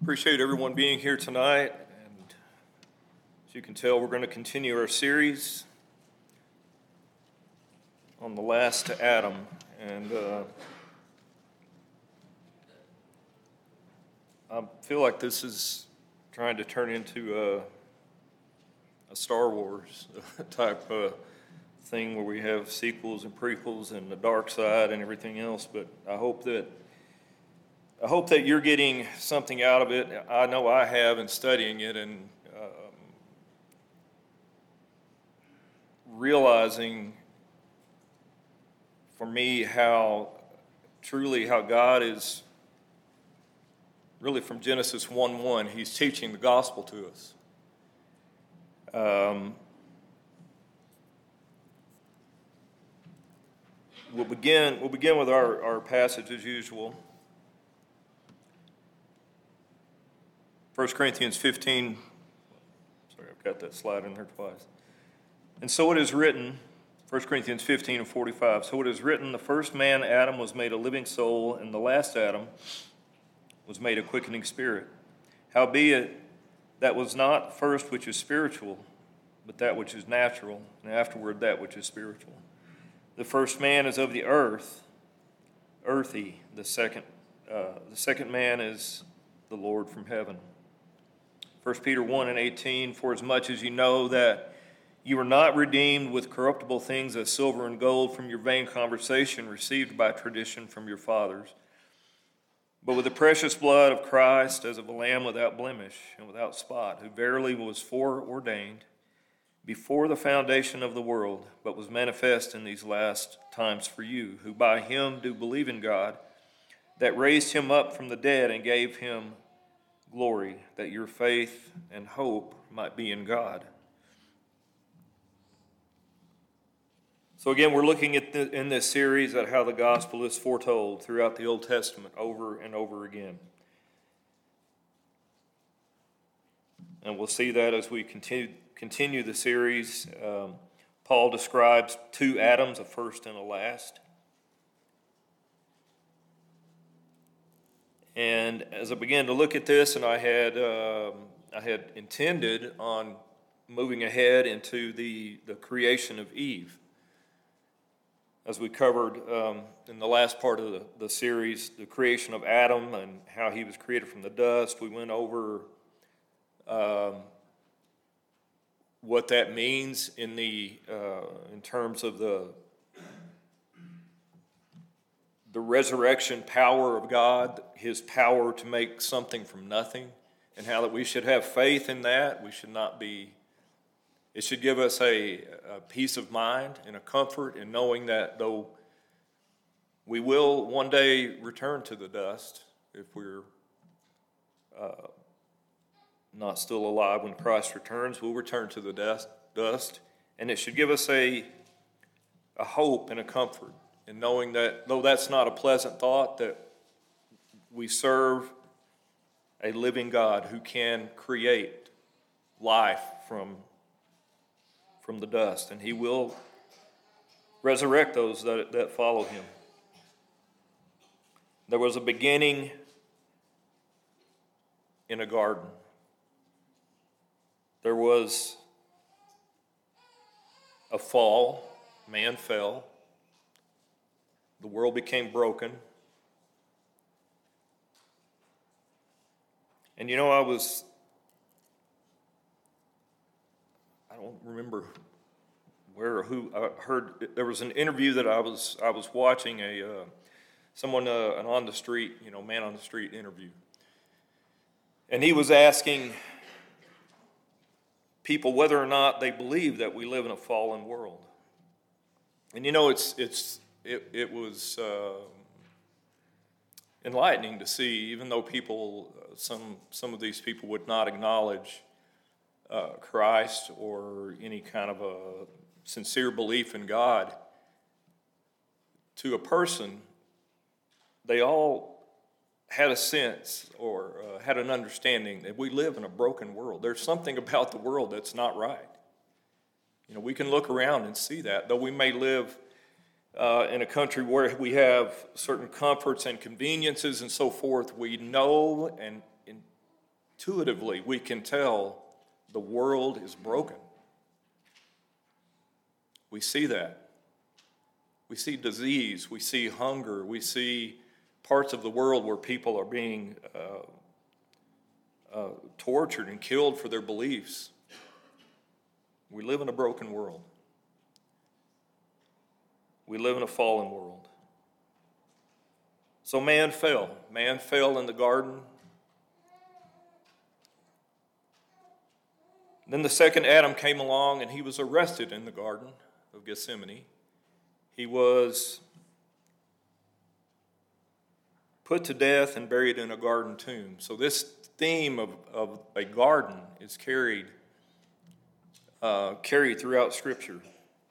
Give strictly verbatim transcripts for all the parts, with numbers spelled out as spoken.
Appreciate everyone being here tonight, and as you can tell, we're going to continue our series on the last Adam, and uh, I feel like this is trying to turn into a, a Star Wars type uh, thing where we have sequels and prequels and the dark side and everything else, but I hope that I hope that you're getting something out of it. I know I have in studying it and um, realizing for me how truly how God is really from Genesis one one, he's teaching the gospel to us. Um, we'll begin we'll begin with our, our passage as usual. First Corinthians fifteen, sorry, I've got that slide in there twice. And so it is written, First Corinthians fifteen and forty-five, so it is written, the first man, Adam, was made a living soul, and the last Adam was made a quickening spirit. Howbeit, that was not first which is spiritual, but that which is natural, and afterward that which is spiritual. The first man is of the earth, earthy. The second, uh, the second man is the Lord from heaven. First Peter one and eighteen, for as much as you know that you were not redeemed with corruptible things as silver and gold from your vain conversation received by tradition from your fathers, but with the precious blood of Christ as of a lamb without blemish and without spot, who verily was foreordained before the foundation of the world, but was manifest in these last times for you, who by him do believe in God, that raised him up from the dead and gave him glory, that your faith and hope might be in God. So again, we're looking at the, in this series at how the gospel is foretold throughout the Old Testament over and over again. And we'll see that as we continue, continue the series. Um, Paul describes two Adams, a first and a last. And as I began to look at this, and I had um, I had intended on moving ahead into the, the creation of Eve. As we covered um, in the last part of the, the series, the creation of Adam and how he was created from the dust, we went over um, what that means in the uh, in terms of the the resurrection power of God, his power to make something from nothing, and how that we should have faith in that. We should not be, it should give us a, a peace of mind and a comfort in knowing that though we will one day return to the dust, if we're uh, not still alive when Christ returns, we'll return to the dust, dust, and it should give us a, a hope and a comfort. And knowing that, though that's not a pleasant thought, that we serve a living God who can create life from, from the dust. And he will resurrect those that, that follow him. There was a beginning in a garden. There was a fall. Man fell. The world became broken. And you know, I was, I don't remember where or who, I heard, there was an interview that I was I was watching, a uh, someone, uh, an on the street, you know, man on the street interview. And he was asking people whether or not they believe that we live in a fallen world. And you know, it's, it's, It, it was uh, enlightening to see, even though people, some some of these people would not acknowledge uh, Christ or any kind of a sincere belief in God, to a person, they all had a sense or uh, had an understanding that we live in a broken world. There's something about the world that's not right. You know, we can look around and see that, though we may live Uh, in a country where we have certain comforts and conveniences and so forth, we know and, and intuitively we can tell the world is broken. We see that. We see disease, we see hunger, we see parts of the world where people are being uh, uh, tortured and killed for their beliefs. We live in a broken world. We live in a fallen world. So man fell. Man fell in the garden. Then the second Adam came along and he was arrested in the Garden of Gethsemane. He was put to death and buried in a garden tomb. So this theme of, of a garden is carried, uh, carried throughout Scripture.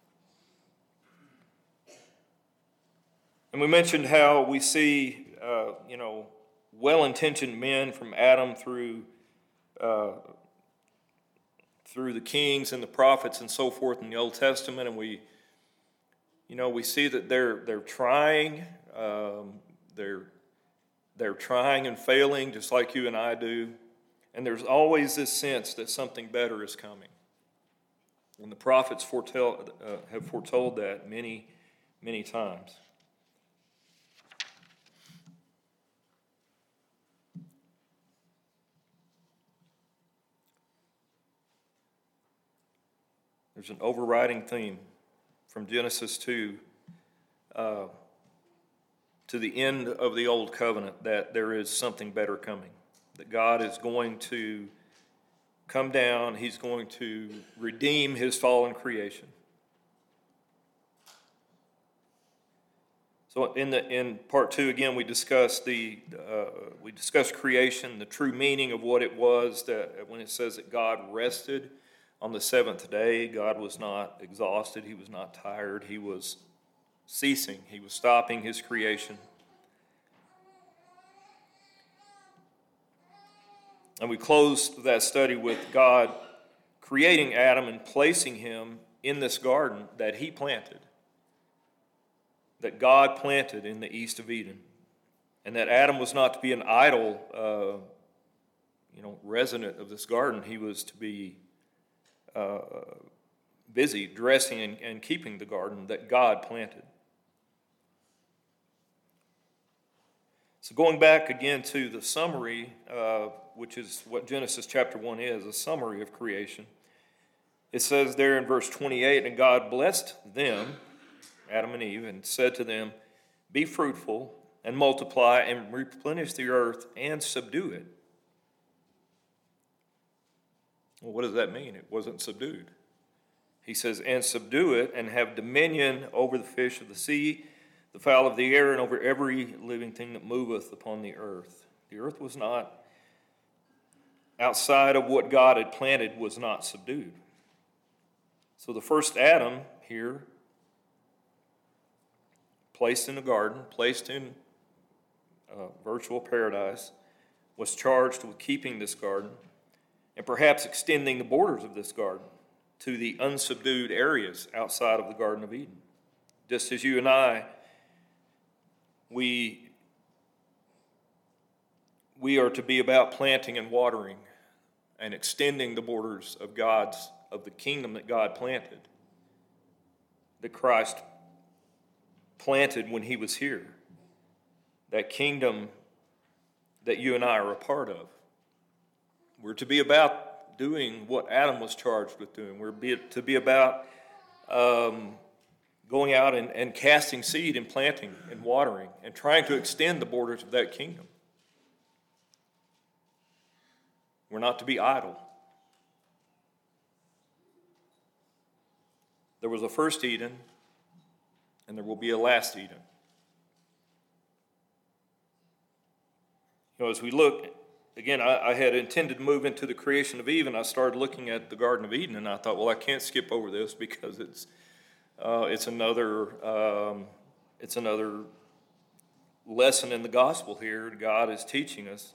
And we mentioned how we see, uh, you know, well-intentioned men from Adam through uh, through the kings and the prophets and so forth in the Old Testament, and we, you know, we see that they're they're trying, um, they're they're trying and failing, just like you and I do, and there's always this sense that something better is coming. And the prophets foretell uh, have foretold that many, many times. There's an overriding theme from Genesis two uh, to the end of the Old Covenant that there is something better coming, that God is going to come down, he's going to redeem his fallen creation. So in the in part two, again, we discussed the uh, we discussed creation, the true meaning of what it was that when it says that God rested on the seventh day. God was not exhausted. He was not tired. He was ceasing. He was stopping his creation. And we closed that study with God creating Adam and placing him in this garden that he planted, that God planted in the east of Eden, and that Adam was not to be an idle, uh, you know, resident of this garden. He was to be Uh, busy dressing and, and keeping the garden that God planted. So going back again to the summary, uh, which is what Genesis chapter one is, a summary of creation. It says there in verse twenty-eight, and God blessed them, Adam and Eve, and said to them, be fruitful and multiply and replenish the earth and subdue it. Well, what does that mean? It wasn't subdued. He says, and subdue it and have dominion over the fish of the sea, the fowl of the air, and over every living thing that moveth upon the earth. The earth was not, outside of what God had planted, was not subdued. So the first Adam here, placed in the garden, placed in a virtual paradise, was charged with keeping this garden, and perhaps extending the borders of this garden to the unsubdued areas outside of the Garden of Eden. Just as you and I, we, we are to be about planting and watering and extending the borders of God's, of the kingdom that God planted, that Christ planted when he was here, that kingdom that you and I are a part of. We're to be about doing what Adam was charged with doing. We're be, to be about um, going out and, and casting seed and planting and watering and trying to extend the borders of that kingdom. We're not to be idle. There was a first Eden, and there will be a last Eden. You know, as we look, again, I, I had intended to move into the creation of Eve, and I started looking at the Garden of Eden, and I thought, well, I can't skip over this because it's uh, it's another um, it's another lesson in the gospel here. God is teaching us.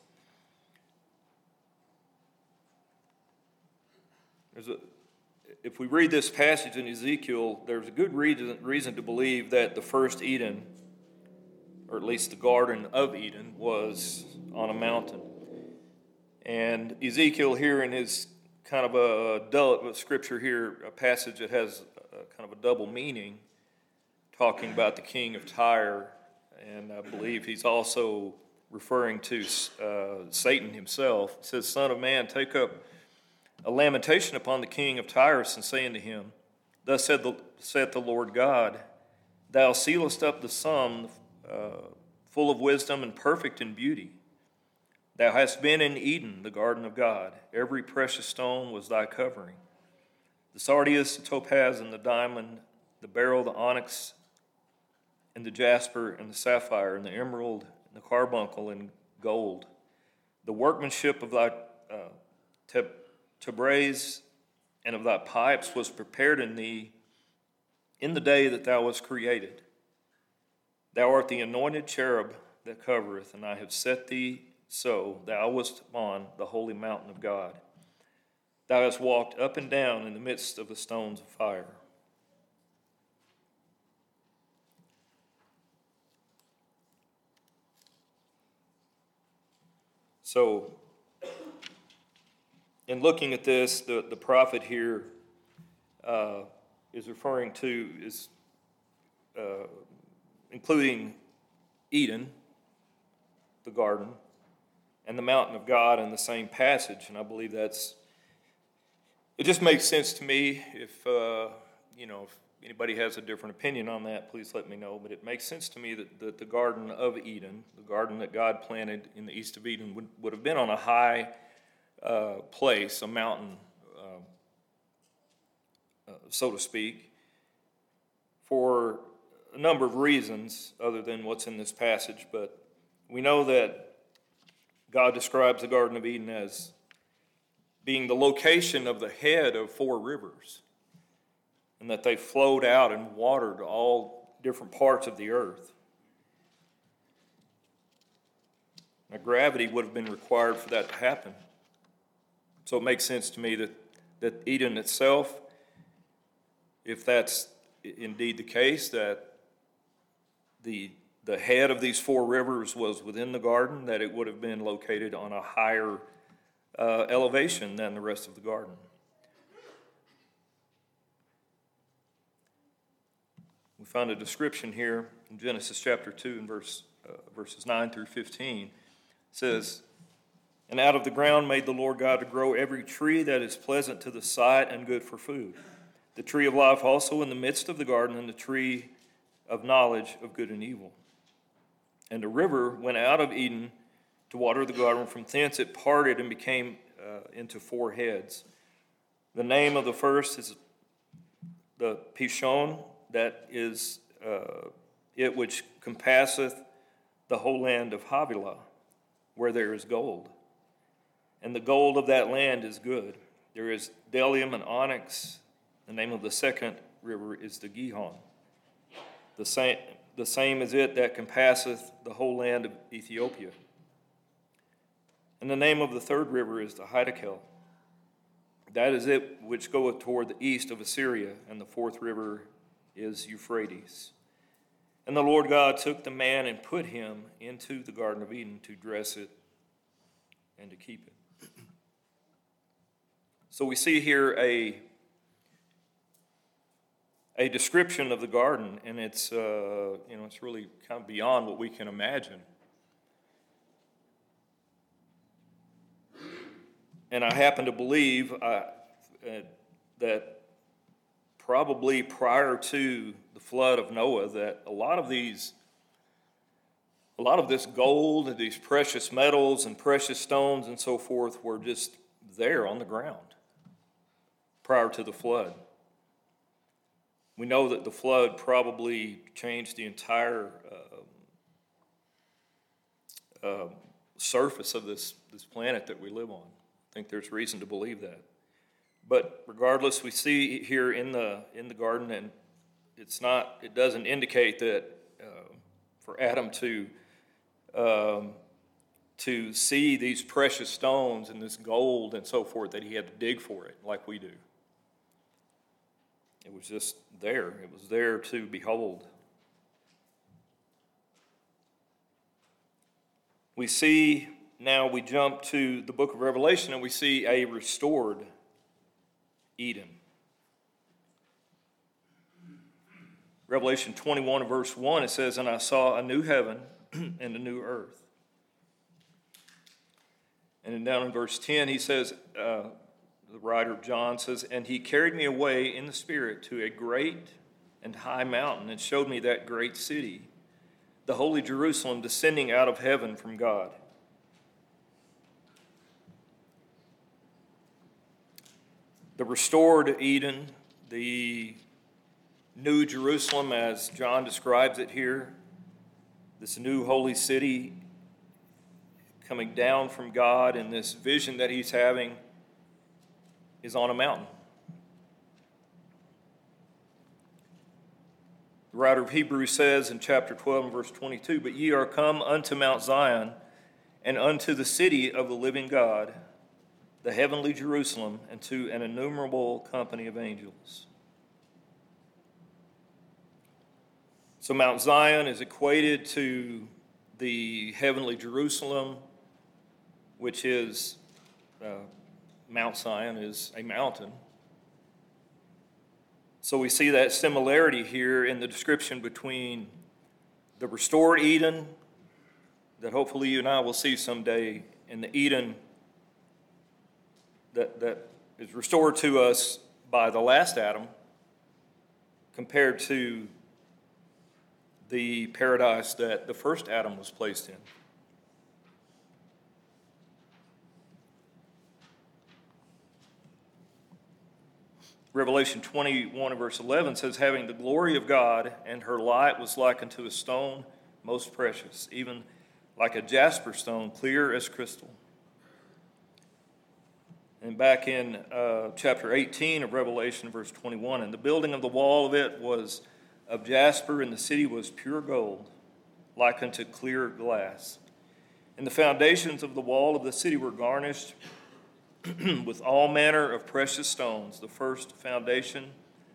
There's a, if we read this passage in Ezekiel, there's a good reason, reason to believe that the first Eden, or at least the Garden of Eden, was on a mountain. And Ezekiel here in his kind of a double scripture here, a passage that has a, kind of a double meaning, talking about the king of Tyre, and I believe he's also referring to uh, Satan himself. It says, Son of man, take up a lamentation upon the king of Tyrus, and say unto him, Thus said the, saith the Lord God, Thou sealest up the sum, uh, full of wisdom and perfect in beauty. Thou hast been in Eden, the garden of God. Every precious stone was thy covering. The sardius, the topaz, and the diamond, the beryl, the onyx, and the jasper, and the sapphire, and the emerald, and the carbuncle, and gold. The workmanship of thy uh, te- tebraes and of thy pipes was prepared in thee in the day that thou wast created. Thou art the anointed cherub that covereth, and I have set thee so, thou wast on the holy mountain of God. Thou hast walked up and down in the midst of the stones of fire. So, in looking at this, the, the prophet here uh, is referring to, is uh, including Eden, the garden, and the mountain of God in the same passage. And I believe that's, it just makes sense to me. If, uh, you know, if anybody has a different opinion on that, please let me know. But it makes sense to me that, that the Garden of Eden, the garden that God planted in the east of Eden, would, would have been on a high uh, place, a mountain, uh, uh, so to speak, for a number of reasons other than what's in this passage. But we know that God describes the Garden of Eden as being the location of the head of four rivers, and that they flowed out and watered all different parts of the earth. Now, gravity would have been required for that to happen. So it makes sense to me that, that Eden itself, if that's indeed the case, that the the head of these four rivers was within the garden, that it would have been located on a higher uh, elevation than the rest of the garden. We find a description here in Genesis chapter two and verse, uh, verses nine through fifteen. It says, And out of the ground made the Lord God to grow every tree that is pleasant to the sight and good for food. The tree of life also in the midst of the garden, and the tree of knowledge of good and evil. And a river went out of Eden to water the garden. From thence it parted and became uh, into four heads. The name of the first is the Pishon, that is uh, it which compasseth the whole land of Havilah, where there is gold. And the gold of that land is good. There is bdellium and onyx. The name of the second river is the Gihon. The same, the same is it that compasseth the whole land of Ethiopia. And the name of the third river is the Hiddekel. That is it which goeth toward the east of Assyria, and the fourth river is Euphrates. And the Lord God took the man and put him into the Garden of Eden to dress it and to keep it. So we see here a a description of the garden, and it's uh, you know it's really kind of beyond what we can imagine. And I happen to believe uh, uh, that probably prior to the flood of Noah, that a lot of these, a lot of this gold and these precious metals and precious stones and so forth were just there on the ground prior to the flood. We know that the flood probably changed the entire uh, uh, surface of this, this planet that we live on. I think there's reason to believe that. But regardless, we see here in the in the garden, and it's not, it doesn't indicate that uh, for Adam to um, to see these precious stones and this gold and so forth, that he had to dig for it like we do. It was just there. It was there to behold. We see now we jump to the book of Revelation and we see a restored Eden. Revelation twenty-one, verse one, it says, "And I saw a new heaven and a new earth." And then down in verse ten, he says, uh, the writer John says, "And he carried me away in the Spirit to a great and high mountain, and showed me that great city, the holy Jerusalem, descending out of heaven from God." The restored Eden, the New Jerusalem, as John describes it here, this new holy city coming down from God in this vision that he's having, is on a mountain. The writer of Hebrews says in chapter twelve and verse twenty-two, "But ye are come unto Mount Zion, and unto the city of the living God, the heavenly Jerusalem, and to an innumerable company of angels." So Mount Zion is equated to the heavenly Jerusalem, which is, uh, Mount Zion is a mountain. So we see that similarity here in the description between the restored Eden that hopefully you and I will see someday, and the Eden that, that is restored to us by the last Adam, compared to the paradise that the first Adam was placed in. Revelation twenty-one and verse eleven says, "Having the glory of God, and her light was like unto a stone most precious, even like a jasper stone, clear as crystal." And back in uh, chapter eighteen of Revelation, verse twenty-one, "And the building of the wall of it was of jasper, and the city was pure gold, like unto clear glass. And the foundations of the wall of the city were garnished with all manner of precious stones. The first foundation,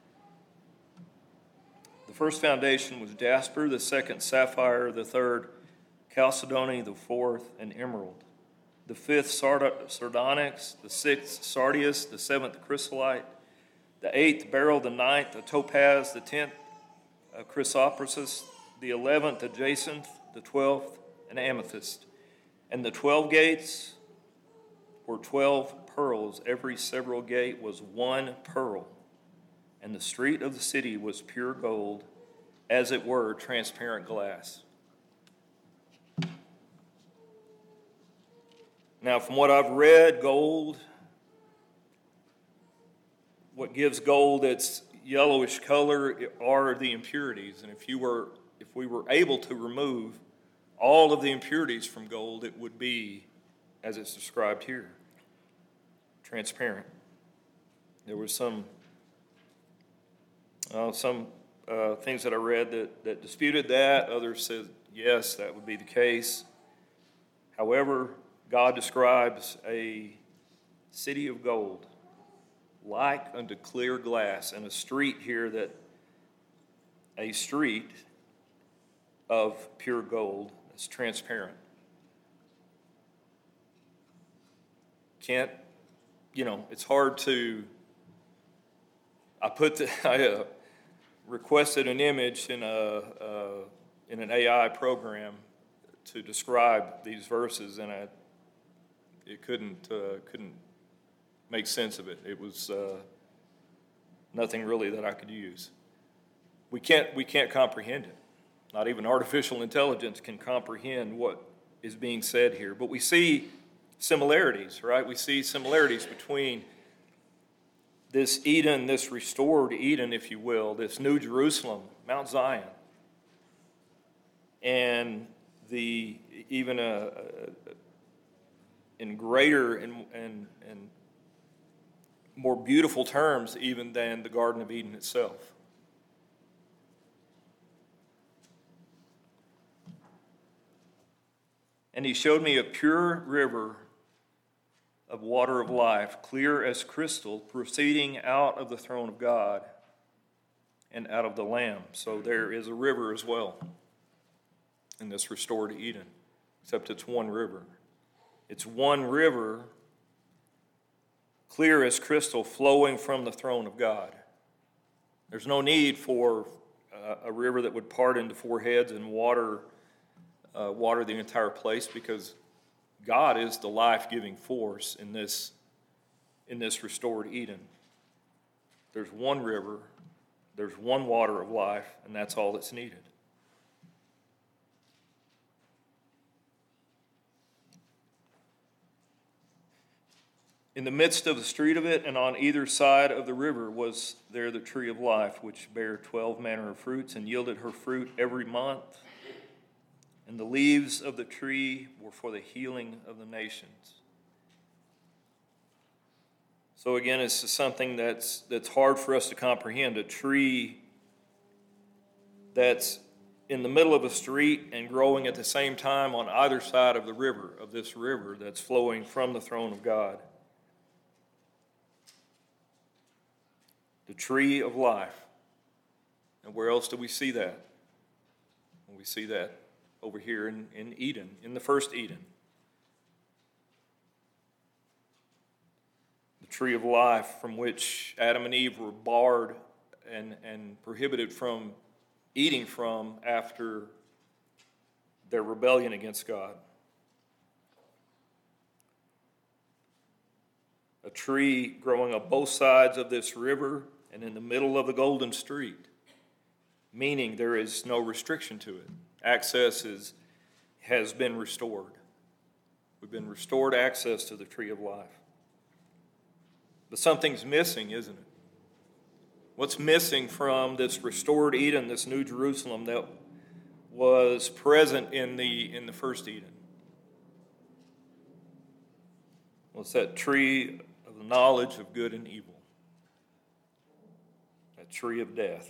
the first foundation was jasper, the second sapphire, the third chalcedony, the fourth an emerald, the fifth sard- sardonyx, the sixth sardius, the seventh chrysolite, the eighth beryl, the ninth a topaz, the tenth a chrysoprasus, the eleventh a jacinth, the twelfth an amethyst. And the twelve gates were twelve pearls. Every several gate was one pearl. And the street of the city was pure gold, as it were transparent glass." Now, from what I've read, gold, what gives gold its yellowish color are the impurities. And if you were, if we were able to remove all of the impurities from gold, it would be as it's described here, transparent. There was some uh, some uh, things that I read that, that disputed that. Others said, yes, that would be the case. However, God describes a city of gold, like unto clear glass, and a street here that, a street of pure gold that's transparent. Can't, you know, it's hard to, I put the, I uh, requested an image in a, uh, in an A I program to describe these verses, and I, it couldn't, uh, couldn't make sense of it. It was uh, nothing really that I could use. We can't, we can't comprehend it. Not even artificial intelligence can comprehend what is being said here. But we see similarities, right? We see similarities between this Eden, this restored Eden, if you will, this New Jerusalem, Mount Zion, and the even a, a in greater and, and, and more beautiful terms even than the Garden of Eden itself. "And he showed me a pure river of water of life, clear as crystal, proceeding out of the throne of God and out of the Lamb." So there is a river as well in this restored Eden, except it's one river. It's one river, clear as crystal, flowing from the throne of God. There's no need for uh, a river that would part into four heads and water, uh, water the entire place, because God is the life-giving force in this, in this restored Eden. There's one river, there's one water of life, and that's all that's needed. In the midst of the street of it, and on either side of the river, was there the tree of life, which bare twelve manner of fruits, and yielded her fruit every month. And the leaves of the tree were for the healing of the nations. So again, it's something that's that's hard for us to comprehend. A tree that's in the middle of a street and growing at the same time on either side of the river, of this river that's flowing from the throne of God. The tree of life. And where else do we see that? We see that over here in, in Eden, in the first Eden. The tree of life from which Adam and Eve were barred and, and prohibited from eating from after their rebellion against God. A tree growing on both sides of this river and in the middle of the golden street, meaning there is no restriction to it. Access is, has been restored. We've been restored access to the tree of life. But something's missing, isn't it? What's missing from this restored Eden, this new Jerusalem that was present in the, in the first Eden? Well, it's that tree of the knowledge of good and evil. That tree of death.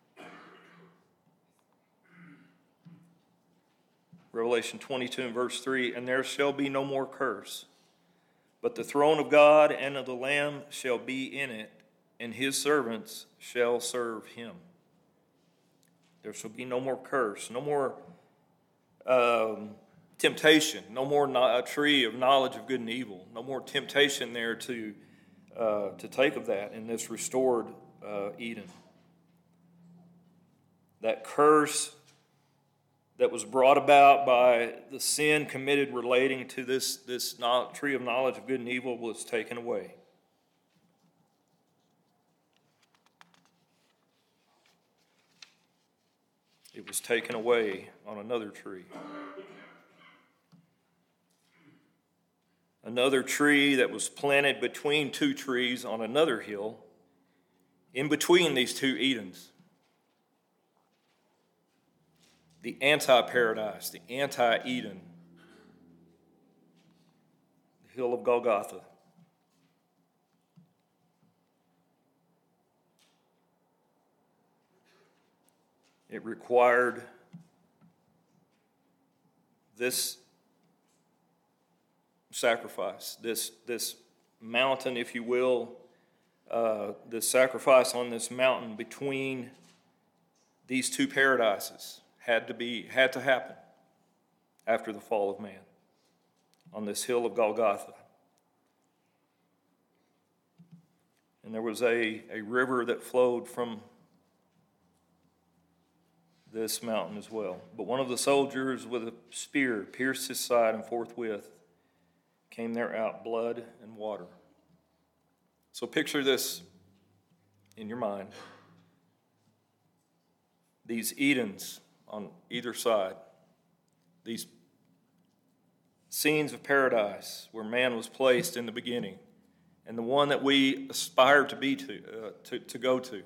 Revelation twenty-two and verse three, and there shall be no more curse, but the throne of God and of the Lamb shall be in it, and his servants shall serve him. There shall be no more curse, no more um, temptation, no more no, a tree of knowledge of good and evil, no more temptation there to, uh, to take of that in this restored uh, Eden. That curse that was brought about by the sin committed relating to this, this tree of knowledge of good and evil was taken away. It was taken away on another tree. Another tree that was planted between two trees on another hill, in between these two Edens. The anti-paradise, the anti-Eden, the hill of Golgotha. It required this sacrifice, this, this mountain, if you will, uh, this sacrifice on this mountain between these two paradises. Had to be, had to happen after the fall of man on this hill of Golgotha. And there was a, a river that flowed from this mountain as well. But one of the soldiers with a spear pierced his side, and forthwith came there out blood and water. So picture this in your mind. These Edens on either side, these scenes of paradise where man was placed in the beginning, and the one that we aspire to be to, uh, to, to go to.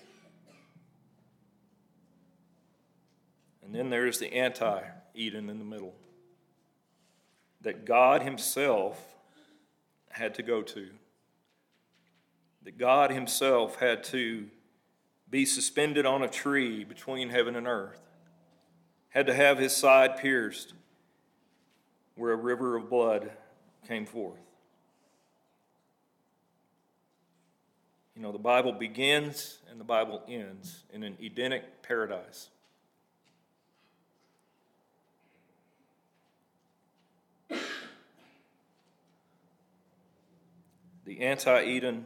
And then there's the anti-Eden in the middle that God himself had to go to. That God himself had to be suspended on a tree between heaven and earth. Had to have his side pierced where a river of blood came forth. You know, the Bible begins and the Bible ends in an Edenic paradise. the anti-Eden,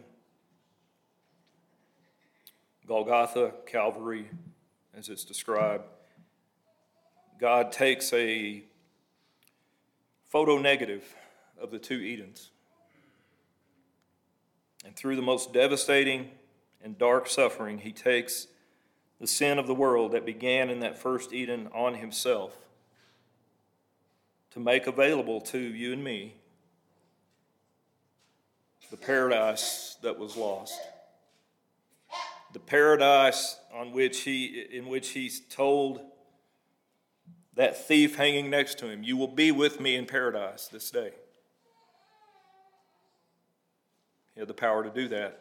Golgotha, Calvary, as it's described, God takes a photo negative of the two Edens. And through the most devastating and dark suffering, he takes the sin of the world that began in that first Eden on himself to make available to you and me the paradise that was lost. The paradise on which he, in which he told that thief hanging next to him, "You will be with me in paradise this day." He had the power to do that.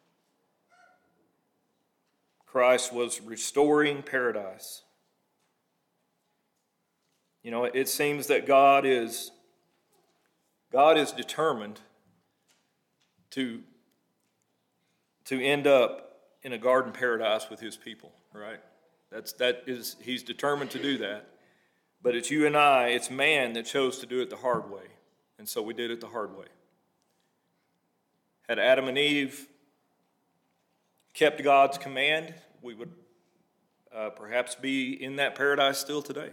Christ was restoring paradise. You know, it seems that God is, God is determined to, to end up in a garden paradise with his people, right? That's, that is, he's determined to do that. But it's you and I, it's man that chose to do it the hard way. And so we did it the hard way. Had Adam and Eve kept God's command, we would uh, perhaps be in that paradise still today.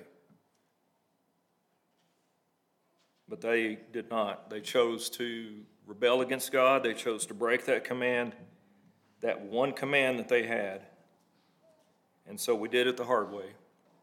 But they did not. They chose to rebel against God. They chose to break that command, that one command that they had. And so we did it the hard way.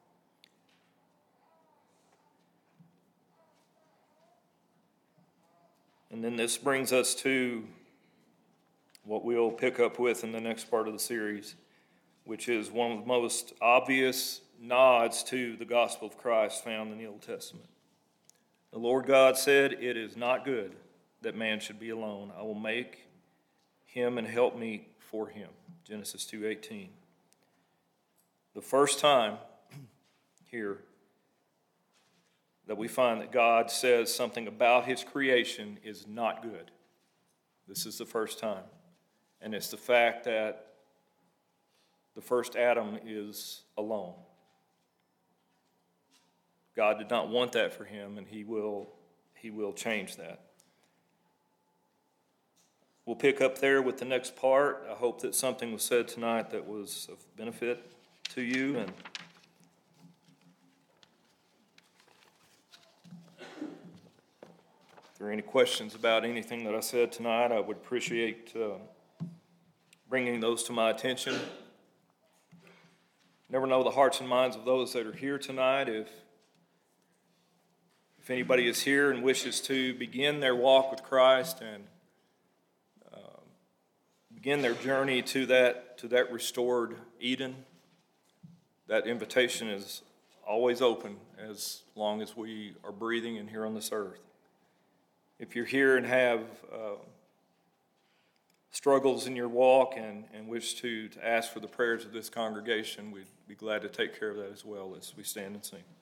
And then this brings us to what we'll pick up with in the next part of the series, which is one of the most obvious nods to the gospel of Christ found in the Old Testament. The Lord God said, "It is not good that man should be alone. I will make him and help me for him." Genesis two eighteen. The first time here that we find that God says something about his creation is not good. This is the first time. And it's the fact that the first Adam is alone. God did not want that for him, and he will, he will change that. We'll pick up there with the next part. I hope that something was said tonight that was of benefit to you. And if there are any questions about anything that I said tonight, I would appreciate uh, bringing those to my attention. Never know the hearts and minds of those that are here tonight. If, if anybody is here and wishes to begin their walk with Christ and uh, begin their journey to that, to that restored Eden, that invitation is always open as long as we are breathing and here on this earth. If you're here and have uh, struggles in your walk and, and wish to, to ask for the prayers of this congregation, we'd be glad to take care of that as well as we stand and sing.